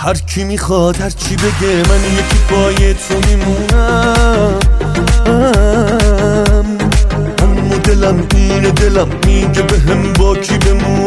هر کی میخواد هر چی بگه من یکی پای تو میمونم، اما دلم اینه، دلم میگه بهم با کی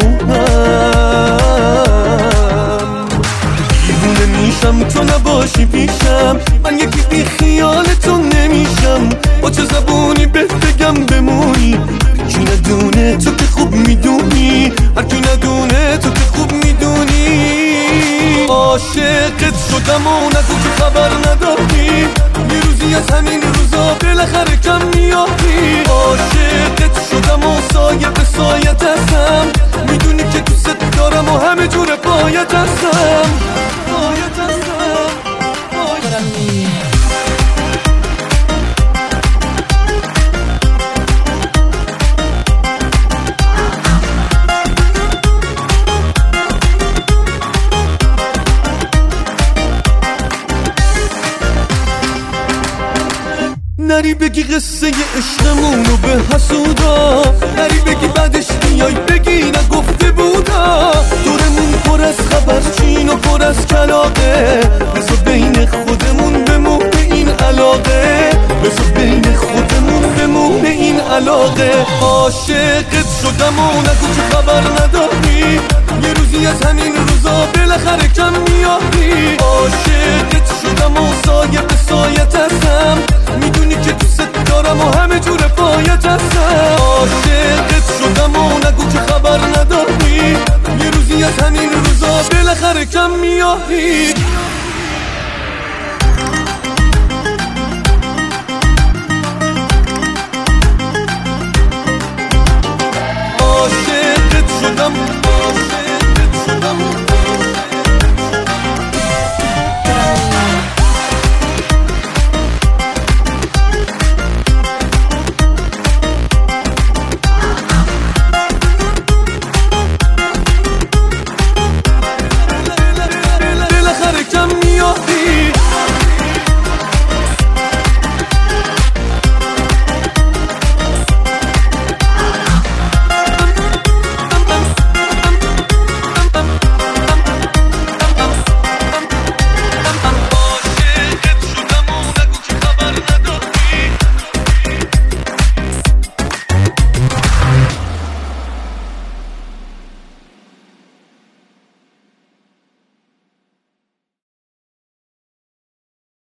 بمونم. دیوونه میشم تو نباشی پیشم، من یکی بی خیال تو نمیشم. با چه زبونی بهت بگم بمونی، هر کی ندونه تو که خوب میدونی، هر کی ندونه تو که خوب میدونی. عاشقت شدم و نگو که خبر نداری، یه روزی از همین روزا بالاخره کم میاری. عاشقت شدم و سایه به سایت هستم، میدونی که دوست دارم و همه جور پایت هستم، پایت هستم، پایت هستم. نری بگی قصه عشقمونو به حسودا، نری بگی بعدش میای بگی نگفته بودا. دورمون پر از خبر چین و پر از کلاقه، بذار بین خودمون بمونه این علاقه، بذار بین خودمون بمونه این علاقه. عاشقت شدم و نگو که خبر نداری، یه روزی از همین روزا بالاخره کم میاری. عاشقت شدم و سایه به سایت هستم، میدونی که دوست دارم و همه جور پایت هستم. عاشقت شدم و نگو که خبر نداری، یه روزی از همین روزا بالاخره کم میاری.